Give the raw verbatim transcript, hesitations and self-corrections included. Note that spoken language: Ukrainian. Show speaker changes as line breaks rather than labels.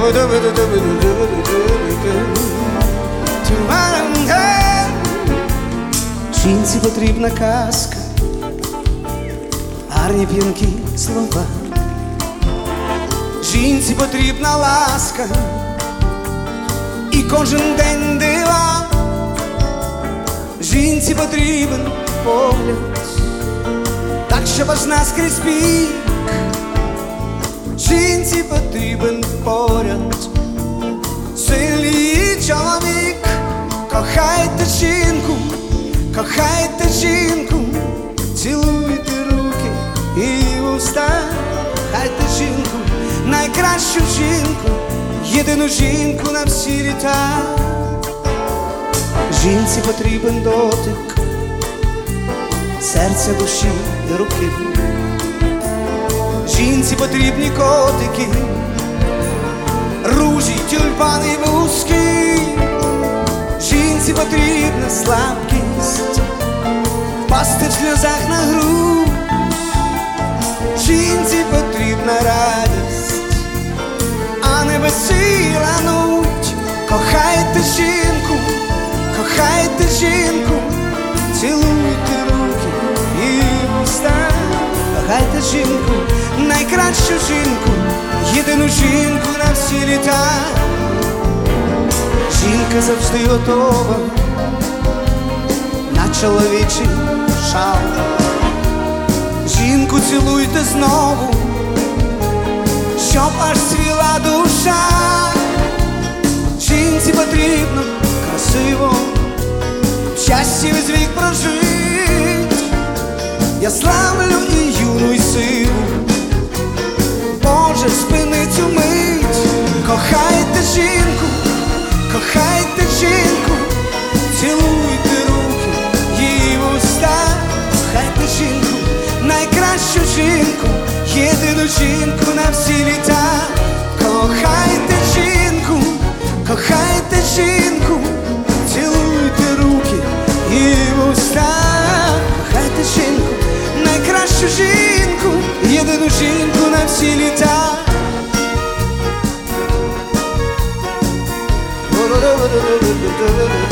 Жінці потрібна казка, гарні п'янкі слова. Жінці потрібна ласка і кожен день дива. Жінці потрібен погляд, так щоб аж наскрізь бік. Жінці потрібен поряд сильний чоловік. Кохайте жінку, кохайте жінку, цілуйте руки і уста. Кохайте жінку, найкращу жінку, єдину жінку на всі літа. Жінці потрібен дотик серця, душі і руки. Жінці потрібні котики, ружі, тюльпани, бузки. Жінці потрібна слабкість, впасти в сльозах на грудь. Жінці потрібна радість, а не безсила нудь. Кохайте жінку, кохайте жінку, цілуйте руки і уста. Кохайте жінку, найкращу жінку, єдину жінку на всі літа. Жінка завжди готова на чоловічий шал. Жінку цілуйте знову, щоб аж цвіла душа. Жінці потрібно красиво, в щасті весь вік прожить. Я славлю і юну, і сиву, Боже, спини цю мить. Кохайте жінку, кохайте жінку, цілуйте руки, її уста. Кохайте жінку, найкращу жінку, єдину жінку на всі літа. Кохайте жінку, кохайте жінку, цілуйте руки, її уста. Кохайте жінку, найкращу жінку, єдину жінку на всі літа. Do do do do do do do do.